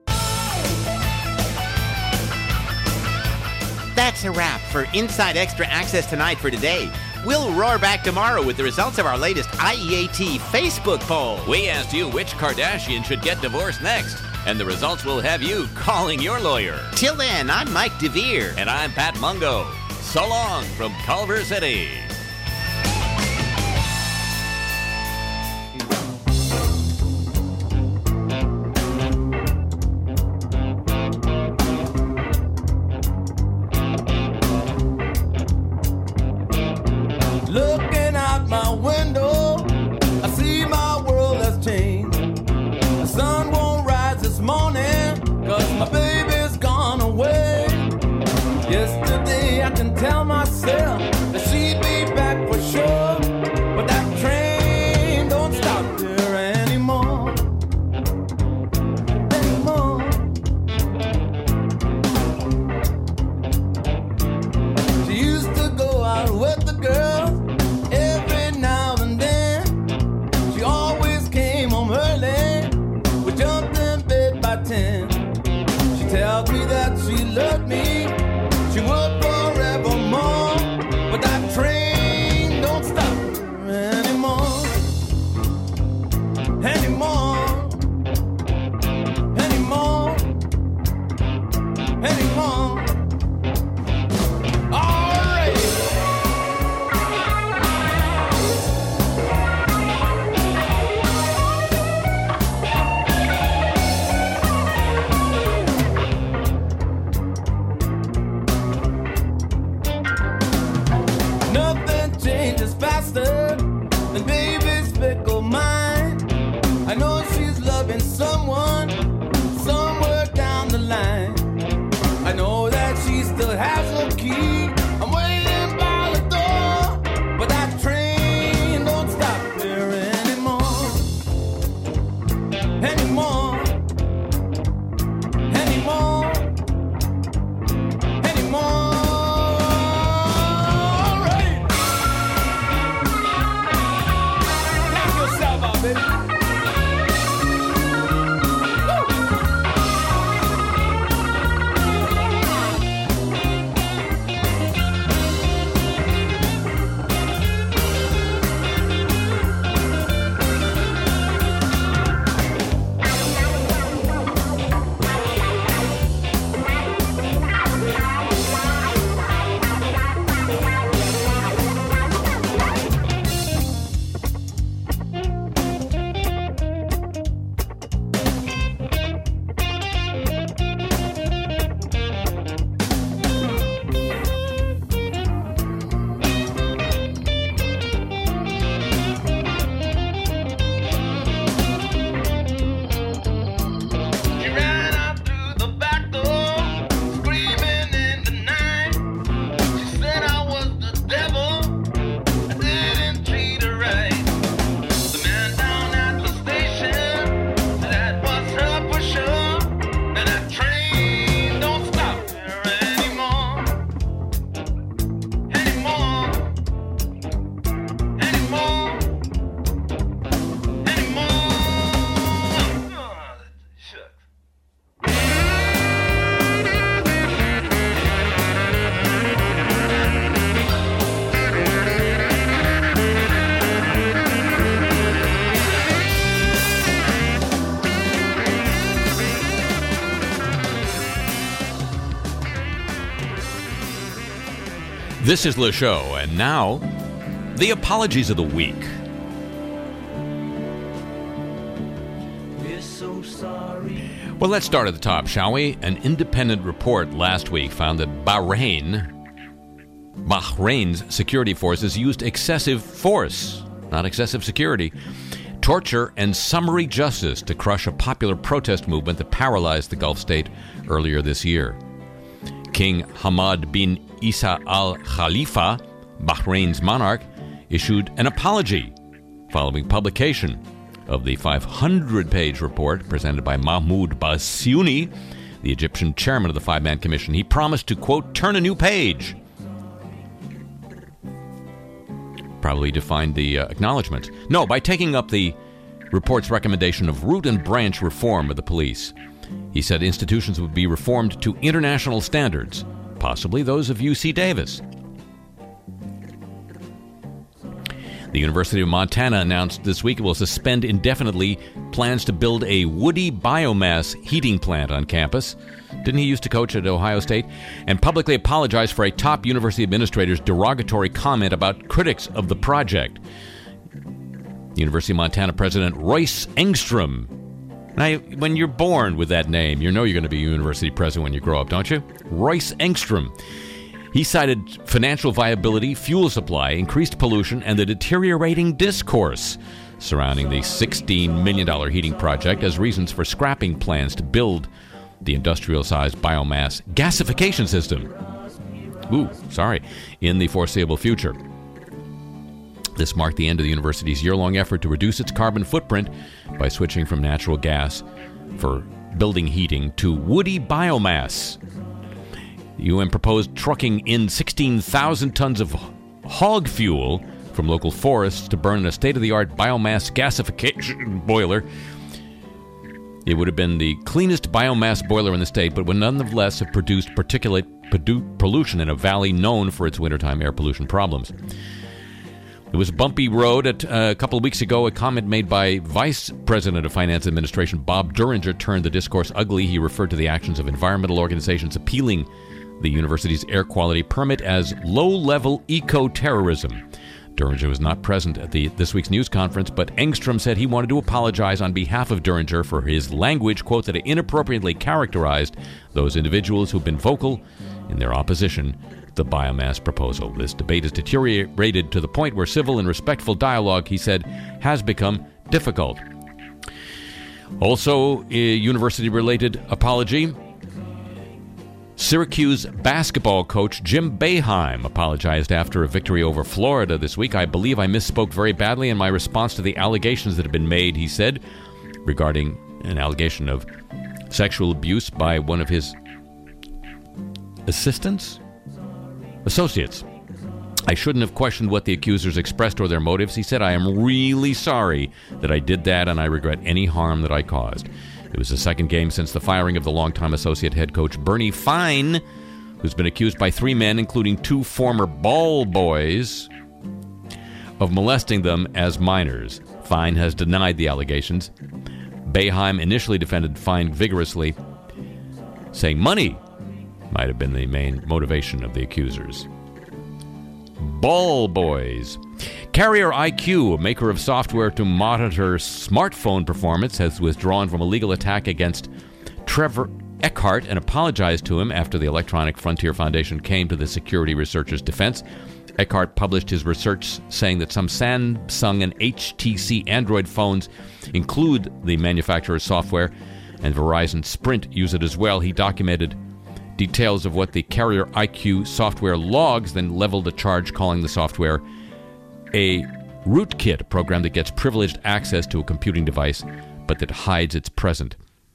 That's a wrap for Inside Extra Access Tonight for today. We'll roar back tomorrow with the results of our latest IEAT Facebook poll. We asked you which Kardashian should get divorced next, and the results will have you calling your lawyer. Till then, I'm Mike DeVere. And I'm Pat Mungo. So long from Culver City. Looking out my window, I see my world has changed. The sun won't rise this morning, 'cause my baby's gone away. Yesterday I can tell myself that she'd be back for sure, but that train don't stop there anymore. She used to go out with the girls every now and then. She always came home early. We jumped in bed by 10. She tells me that she loved me. She would forevermore. But that train don't stop anymore. All right. Nothing changes faster than baby's fickle mind. I know she's loving someone somewhere down the line. I know that she still has a key. I'm waiting by the door, but that train don't stop here anymore. Anymore. Anymore. Anymore. All right. Knock yourself out, baby. She ran out through the back door, screaming in the night. She said I was the devil, I didn't treat her right. The man down at the station said that was her for sure. And that train don't stop here anymore. Anymore. Anymore. Anymore. Shucks. This is Le Show, and now, the apologies of the week. We're so sorry. Well, let's start at the top, shall we? An independent report last week found that Bahrain's security forces used excessive force, not excessive security, torture, and summary justice to crush a popular protest movement that paralyzed the Gulf state earlier this year. King Hamad bin Isa Al Khalifa, Bahrain's monarch, issued an apology following publication of the 500-page report presented by Mahmoud Bassiouni, the Egyptian chairman of the five-man commission. He promised to, quote, turn a new page. Probably to find the acknowledgement. No, by taking up the report's recommendation of root and branch reform of the police. He said institutions would be reformed to international standards, possibly those of UC Davis. The University of Montana announced this week it will suspend indefinitely plans to build a woody biomass heating plant on campus. Didn't he used to coach at Ohio State? And publicly apologized for a top university administrator's derogatory comment about critics of the project. University of Montana President Royce Engstrom. Now, when you're born with that name, you know you're going to be a university president when you grow up, don't you? Royce Engstrom. He cited financial viability, fuel supply, increased pollution, and the deteriorating discourse surrounding the $16 million heating project as reasons for scrapping plans to build the industrial-sized biomass gasification system. In the foreseeable future. This marked the end of the university's year-long effort to reduce its carbon footprint by switching from natural gas for building heating to woody biomass. The UN proposed trucking in 16,000 tons of hog fuel from local forests to burn in a state-of-the-art biomass gasification boiler. It would have been the cleanest biomass boiler in the state, but would nonetheless have produced particulate pollution in a valley known for its wintertime air pollution problems. It was a bumpy road. A couple of weeks ago, a comment made by Vice President of Finance Administration Bob Duringer turned the discourse ugly. He referred to the actions of environmental organizations appealing the university's air quality permit as low-level eco-terrorism. Duringer was not present at this week's news conference, but Engstrom said he wanted to apologize on behalf of Duringer for his language, quote, that inappropriately characterized those individuals who've been vocal in their opposition to the biomass proposal. This debate has deteriorated to the point where civil and respectful dialogue, he said, has become difficult. Also, a university-related apology. Syracuse basketball coach Jim Boeheim apologized after a victory over Florida this week. I believe I misspoke very badly in my response to the allegations that have been made, he said, regarding an allegation of sexual abuse by one of his associates. I shouldn't have questioned what the accusers expressed or their motives. He said, I am really sorry that I did that, and I regret any harm that I caused. It was the second game since the firing of the longtime associate head coach Bernie Fine, who's been accused by 3 men, including 2 former ball boys, of molesting them as minors. Fine has denied the allegations. Boeheim initially defended Fine vigorously, saying money might have been the main motivation of the accusers. Ball boys. Carrier IQ, a maker of software to monitor smartphone performance, has withdrawn from a legal attack against Trevor Eckhart and apologized to him after the Electronic Frontier Foundation came to the security researcher's defense. Eckhart published his research saying that some Samsung and HTC Android phones include the manufacturer's software, and Verizon Sprint use it as well. He documented details of what the Carrier IQ software logs, then leveled a charge calling the software a rootkit, a program that gets privileged access to a computing device but that hides its presence.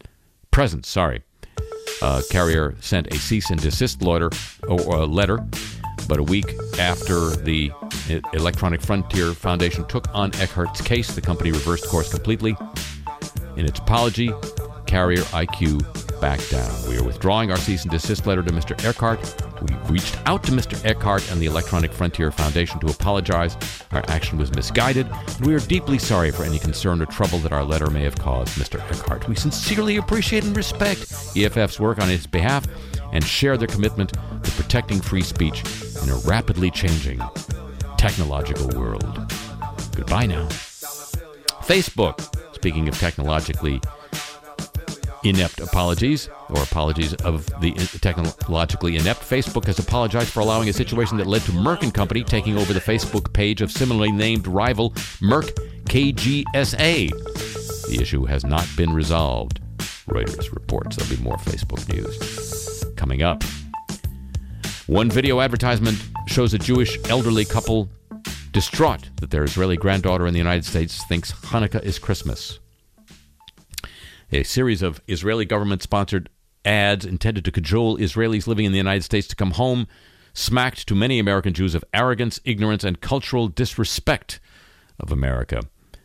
Carrier sent a cease and desist letter, but a week after the Electronic Frontier Foundation took on Eckhart's case, the company reversed course completely. In its apology, Carrier IQ backed down. We are withdrawing our cease and desist letter to Mr. Eckhart. We reached out to Mr. Eckhart and the Electronic Frontier Foundation to apologize. Our action was misguided, and we are deeply sorry for any concern or trouble that our letter may have caused Mr. Eckhart. We sincerely appreciate and respect EFF's work on his behalf and share their commitment to protecting free speech in a rapidly changing technological world. Goodbye now. Facebook, speaking of technologically inept apologies, or apologies of the technologically inept, Facebook has apologized for allowing a situation that led to Merck & Company taking over the Facebook page of similarly named rival Merck KGSA. The issue has not been resolved. Reuters reports. There'll be more Facebook news coming up. One video advertisement shows a Jewish elderly couple distraught that their Israeli granddaughter in the United States thinks Hanukkah is Christmas. A series of Israeli government-sponsored ads intended to cajole Israelis living in the United States to come home smacked to many American Jews of arrogance, ignorance, and cultural disrespect of America.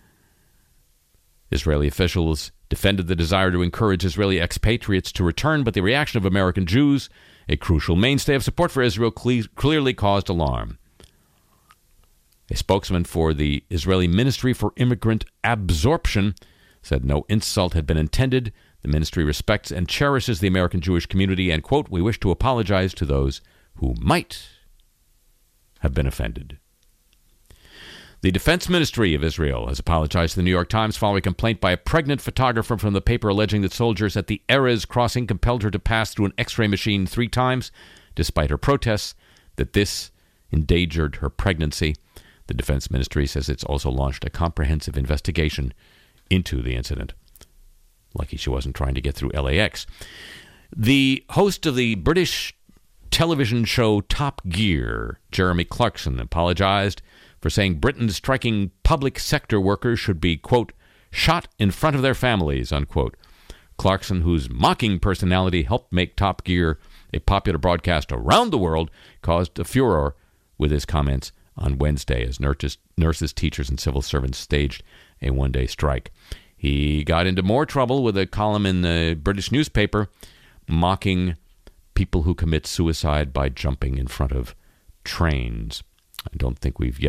Israeli officials defended the desire to encourage Israeli expatriates to return, but the reaction of American Jews, a crucial mainstay of support for Israel, clearly caused alarm. A spokesman for the Israeli Ministry for Immigrant Absorption said no insult had been intended. The ministry respects and cherishes the American Jewish community, and, quote, we wish to apologize to those who might have been offended. The Defense Ministry of Israel has apologized to the New York Times following a complaint by a pregnant photographer from the paper alleging that soldiers at the Erez crossing compelled her to pass through an X-ray machine 3 times, despite her protests that this endangered her pregnancy. The Defense Ministry says it's also launched a comprehensive investigation into the incident. Lucky she wasn't trying to get through LAX. The host of the British television show Top Gear, Jeremy Clarkson, apologized for saying Britain's striking public sector workers should be, quote, shot in front of their families, unquote. Clarkson, whose mocking personality helped make Top Gear a popular broadcast around the world, caused a furor with his comments on Wednesday as nurses, teachers, and civil servants staged a one-day strike. He got into more trouble with a column in the British newspaper mocking people who commit suicide by jumping in front of trains. I don't think we've yet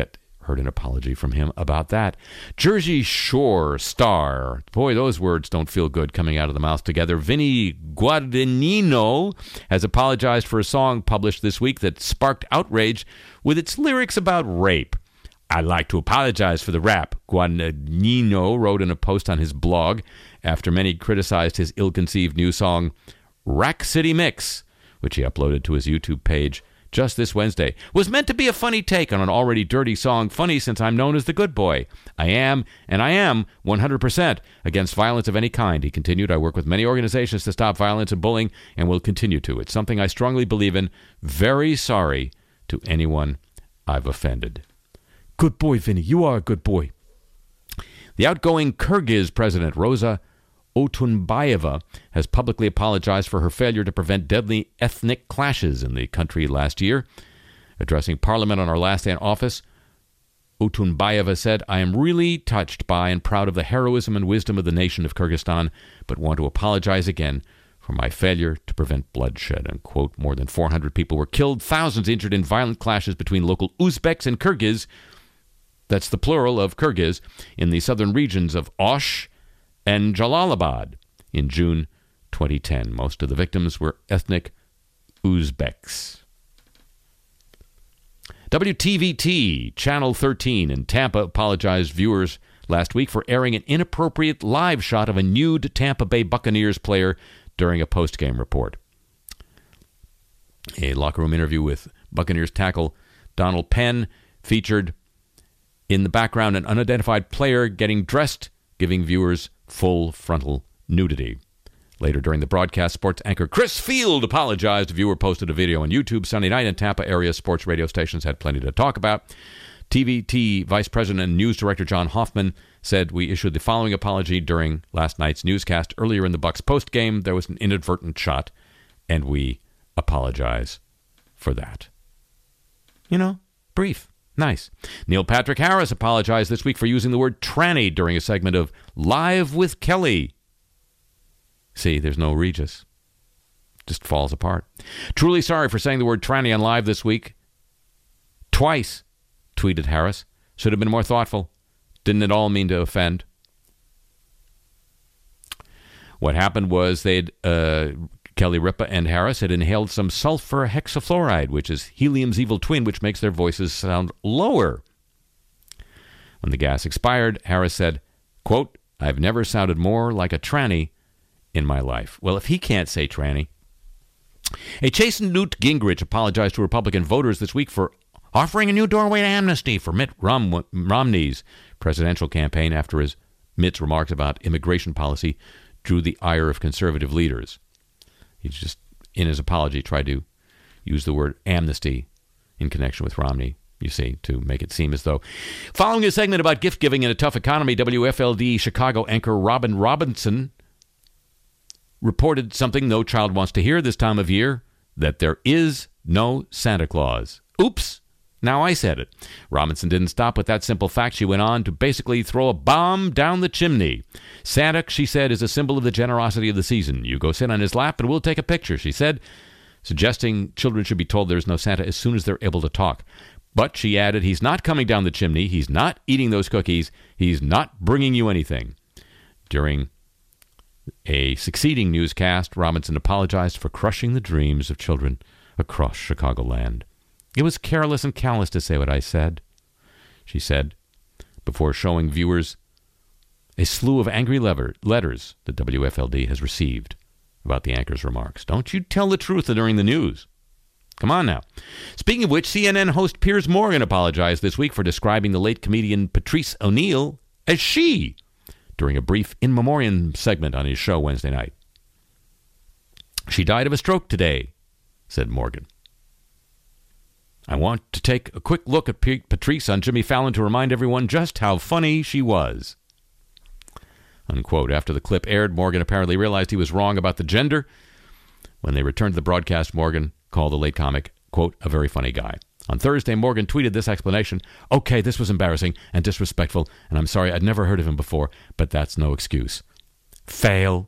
heard an apology from him about that. Jersey Shore star. Boy, those words don't feel good coming out of the mouth together. Vinny Guadagnino has apologized for a song published this week that sparked outrage with its lyrics about rape. "I'd like to apologize for the rap," Guadagnino wrote in a post on his blog after many criticized his ill-conceived new song, Rack City Mix, which he uploaded to his YouTube page just this Wednesday. "Was meant to be a funny take on an already dirty song, funny since I'm known as the good boy. I am 100% against violence of any kind," he continued. "I work with many organizations to stop violence and bullying and will continue to. It's something I strongly believe in. Very sorry to anyone I've offended." Good boy, Vinny. You are a good boy. The outgoing Kyrgyz president, Rosa Otunbayeva, has publicly apologized for her failure to prevent deadly ethnic clashes in the country last year. Addressing Parliament on her last day in office, Otunbayeva said, "I am really touched by and proud of the heroism and wisdom of the nation of Kyrgyzstan, but want to apologize again for my failure to prevent bloodshed." And, quote, more than 400 people were killed, thousands injured in violent clashes between local Uzbeks and Kyrgyz, that's the plural of Kyrgyz, in the southern regions of Osh and Jalalabad in June 2010. Most of the victims were ethnic Uzbeks. WTVT, Channel 13 in Tampa, apologized viewers last week for airing an inappropriate live shot of a nude Tampa Bay Buccaneers player during a post-game report. A locker room interview with Buccaneers tackle Donald Penn featured in the background an unidentified player getting dressed, giving viewers full frontal nudity. Later during the broadcast, sports anchor Chris Field apologized. A viewer posted a video on YouTube Sunday night, and Tampa area sports radio stations had plenty to talk about. TVT Vice President and News Director John Hoffman said, "We issued the following apology during last night's newscast. Earlier in the Bucs postgame, there was an inadvertent shot, and we apologize for that." You know, brief. Nice. Neil Patrick Harris apologized this week for using the word tranny during a segment of Live with Kelly. See, there's no Regis. Just falls apart. "Truly sorry for saying the word tranny on Live this week. Twice," tweeted Harris. "Should have been more thoughtful. Didn't at all mean to offend." What happened was Kelly Ripa and Harris had inhaled some sulfur hexafluoride, which is helium's evil twin, which makes their voices sound lower. When the gas expired, Harris said, quote, "I've never sounded more like a tranny in my life." Well, if he can't say tranny. A chastened Newt Gingrich apologized to Republican voters this week for offering a new doorway to amnesty for Mitt Romney's presidential campaign after Mitt's remarks about immigration policy drew the ire of conservative leaders. He's just, in his apology, tried to use the word amnesty in connection with Romney, you see, to make it seem as though. Following a segment about gift giving in a tough economy, WFLD Chicago anchor Robin Robinson reported something no child wants to hear this time of year, that there is no Santa Claus. Oops. Now I said it. Robinson didn't stop with that simple fact. She went on to basically throw a bomb down the chimney. Santa, she said, is a symbol of the generosity of the season. You go sit on his lap and we'll take a picture, she said, suggesting children should be told there's no Santa as soon as they're able to talk. But she added, he's not coming down the chimney. He's not eating those cookies. He's not bringing you anything. During a succeeding newscast, Robinson apologized for crushing the dreams of children across Chicagoland. "It was careless and callous to say what I said," she said, before showing viewers a slew of angry letters that WFLD has received about the anchor's remarks. Don't you tell the truth during the news. Come on now. Speaking of which, CNN host Piers Morgan apologized this week for describing the late comedian Patrice O'Neal as she during a brief in memoriam segment on his show Wednesday night. "She died of a stroke today," said Morgan. "I want to take a quick look at Patrice on Jimmy Fallon to remind everyone just how funny she was." Unquote. After the clip aired, Morgan apparently realized he was wrong about the gender. When they returned to the broadcast, Morgan called the late comic, quote, "a very funny guy." On Thursday, Morgan tweeted this explanation: "Okay, this was embarrassing and disrespectful, and I'm sorry, I'd never heard of him before, but that's no excuse." Fail.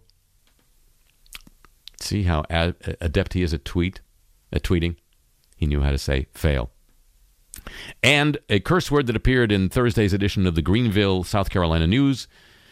See how adept he is at tweeting? He knew how to say fail. And a curse word that appeared in Thursday's edition of the Greenville, South Carolina News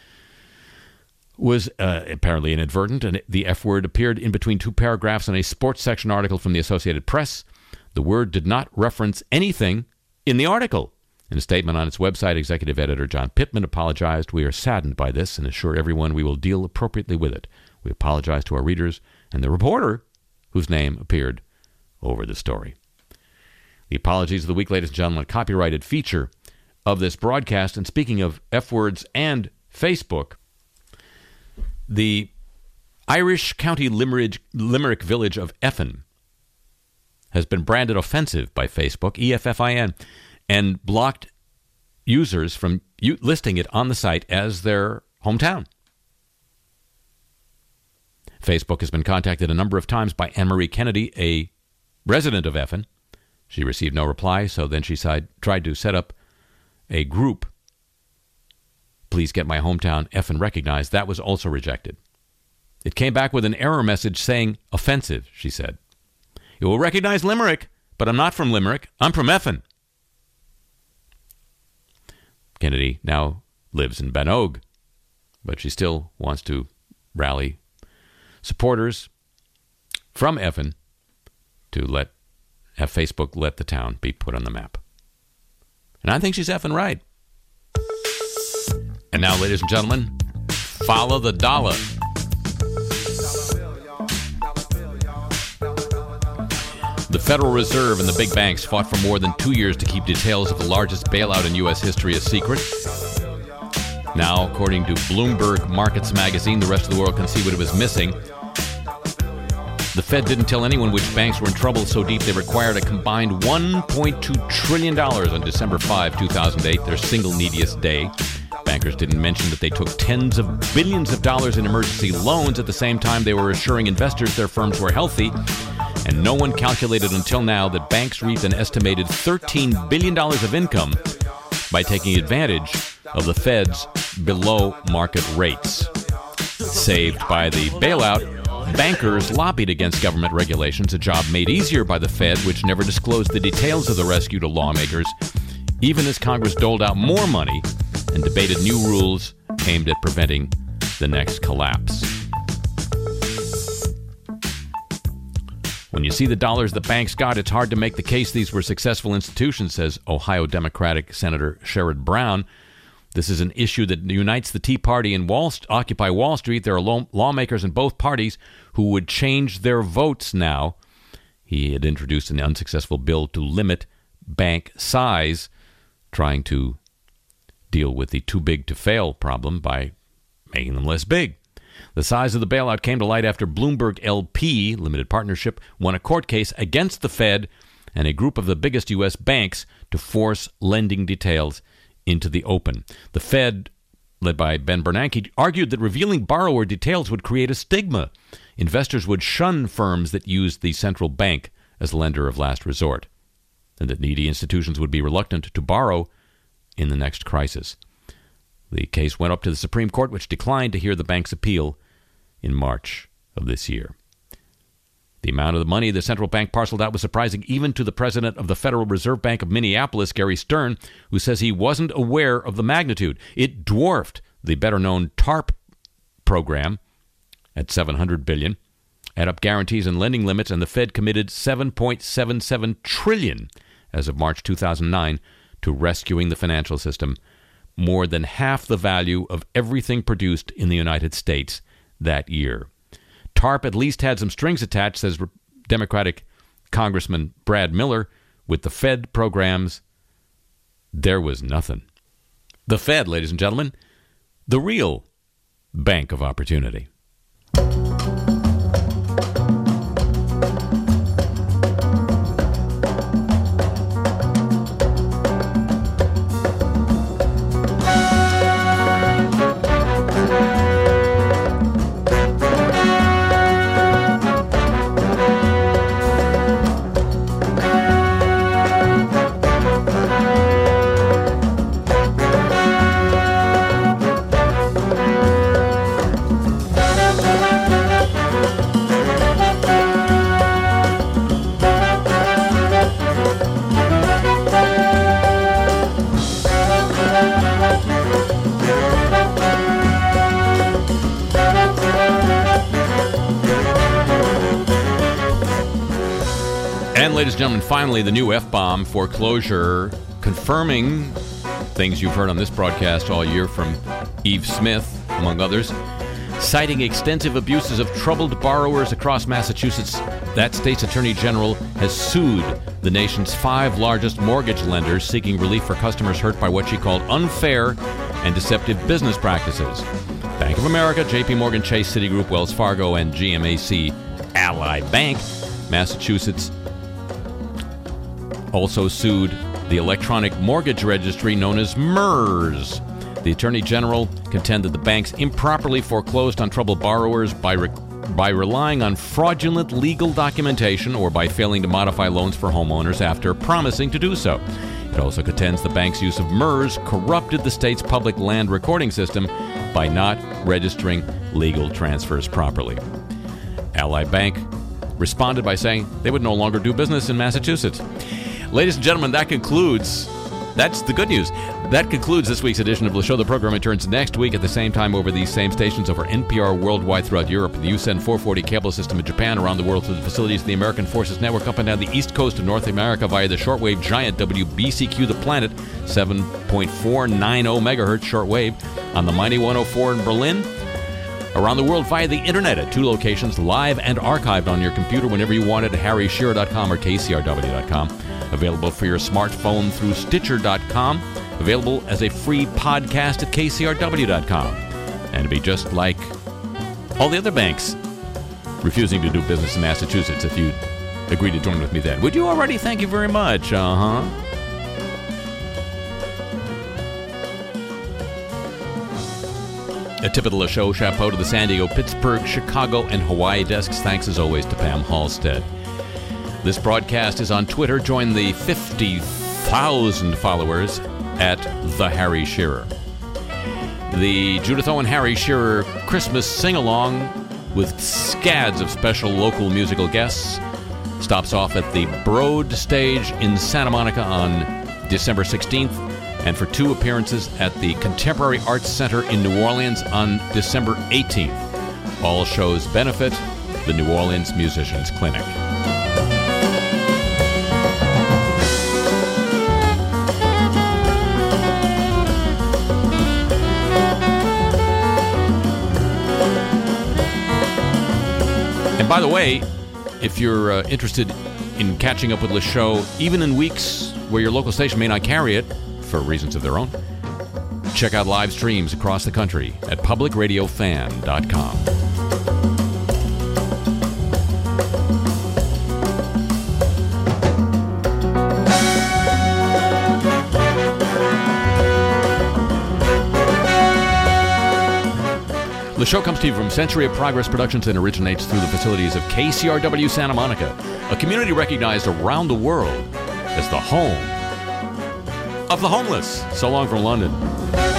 was apparently inadvertent, and the F word appeared in between two paragraphs in a sports section article from the Associated Press. The word did not reference anything in the article. In a statement on its website, executive editor John Pittman apologized. "We are saddened by this and assure everyone we will deal appropriately with it. We apologize to our readers and the reporter whose name appeared over the story." The apologies of the week, ladies and gentlemen, a copyrighted feature of this broadcast. And speaking of F words and Facebook, the Irish County Limerick village of Effin has been branded offensive by Facebook, EFFIN, and blocked users from listing it on the site as their hometown. Facebook has been contacted a number of times by Anne-Marie Kennedy, a resident of Effin. She received no reply, so then she tried to set up a group. "Please get my hometown Effin recognized." That was also rejected. It came back with an error message saying offensive, she said. "It will recognize Limerick, but I'm not from Limerick. I'm from Effin." Kennedy now lives in Bannog, but she still wants to rally supporters from Effin to have Facebook let the town be put on the map. And I think she's effing right. And now, ladies and gentlemen, follow the dollar. The Federal Reserve and the big banks fought for more than 2 years to keep details of the largest bailout in U.S. history a secret. Now, according to Bloomberg Markets magazine, the rest of the world can see what it was missing. The Fed didn't tell anyone which banks were in trouble so deep they required a combined $1.2 trillion on December 5, 2008, their single neediest day. Bankers didn't mention that they took tens of billions of dollars in emergency loans at the same time they were assuring investors their firms were healthy. And no one calculated until now that banks reaped an estimated $13 billion of income by taking advantage of the Fed's below-market rates. Saved by the bailout, bankers lobbied against government regulations, a job made easier by the Fed, which never disclosed the details of the rescue to lawmakers, even as Congress doled out more money and debated new rules aimed at preventing the next collapse. When you see the dollars the banks got, it's hard to make the case these were successful institutions, says Ohio Democratic Senator Sherrod Brown. This is an issue that unites the Tea Party and Occupy Wall Street. There are lawmakers in both parties who would change their votes now. He had introduced an unsuccessful bill to limit bank size, trying to deal with the too-big-to-fail problem by making them less big. The size of the bailout came to light after Bloomberg LP, limited partnership, won a court case against the Fed and a group of the biggest U.S. banks to force lending details into the open. The Fed, led by Ben Bernanke, argued that revealing borrower details would create a stigma. Investors would shun firms that used the central bank as lender of last resort, and that needy institutions would be reluctant to borrow in the next crisis. The case went up to the Supreme Court, which declined to hear the bank's appeal in March of this year. The amount of the money the central bank parceled out was surprising even to the president of the Federal Reserve Bank of Minneapolis, Gary Stern, who says he wasn't aware of the magnitude. It dwarfed the better-known TARP program at $700 billion, add up guarantees and lending limits, and the Fed committed $7.77 trillion as of March 2009 to rescuing the financial system, more than half the value of everything produced in the United States that year. TARP at least had some strings attached, says Democratic Congressman Brad Miller. With the Fed programs, there was nothing. The Fed, ladies and gentlemen, the real bank of opportunity. And ladies and gentlemen, finally, the new F-bomb foreclosure, confirming things you've heard on this broadcast all year from Eve Smith, among others. Citing extensive abuses of troubled borrowers across Massachusetts, that state's attorney general has sued the nation's 5 largest mortgage lenders, seeking relief for customers hurt by what she called unfair and deceptive business practices. Bank of America, J.P. Morgan Chase, Citigroup, Wells Fargo, and GMAC Ally Bank. Massachusetts also sued the electronic mortgage registry known as MERS. The Attorney General contended the banks improperly foreclosed on troubled borrowers by relying on fraudulent legal documentation or by failing to modify loans for homeowners after promising to do so. It also contends the bank's use of MERS corrupted the state's public land recording system by not registering legal transfers properly. Ally Bank responded by saying they would no longer do business in Massachusetts. Ladies and gentlemen, that's the good news. That concludes this week's edition of the show. The program returns next week at the same time over these same stations over NPR worldwide throughout Europe, the USEN 440 cable system in Japan, around the world through the facilities of the American Forces Network, up and down the east coast of North America via the shortwave giant WBCQ The Planet, 7.490 megahertz shortwave on the Mighty 104 in Berlin. Around the world via the internet at 2 locations, live and archived on your computer whenever you want it at harryshearer.com or kcrw.com. Available for your smartphone through Stitcher.com. Available as a free podcast at kcrw.com. And to be just like all the other banks refusing to do business in Massachusetts, if you'd agree to join with me then. Would you already? Thank you very much. A tip of the show, chapeau to the San Diego, Pittsburgh, Chicago, and Hawaii desks. Thanks as always to Pam Halstead. This broadcast is on Twitter. Join the 50,000 followers at The Harry Shearer. The Judith O. and Harry Shearer Christmas sing-along with scads of special local musical guests stops off at the Broad Stage in Santa Monica on December 16th, and for 2 appearances at the Contemporary Arts Center in New Orleans on December 18th. All shows benefit the New Orleans Musicians Clinic. And by the way, if you're interested in catching up with the show, even in weeks where your local station may not carry it, for reasons of their own, check out live streams across the country at publicradiofan.com. The show comes to you from Century of Progress Productions and originates through the facilities of KCRW Santa Monica, a community recognized around the world as the home of the homeless. So long from London.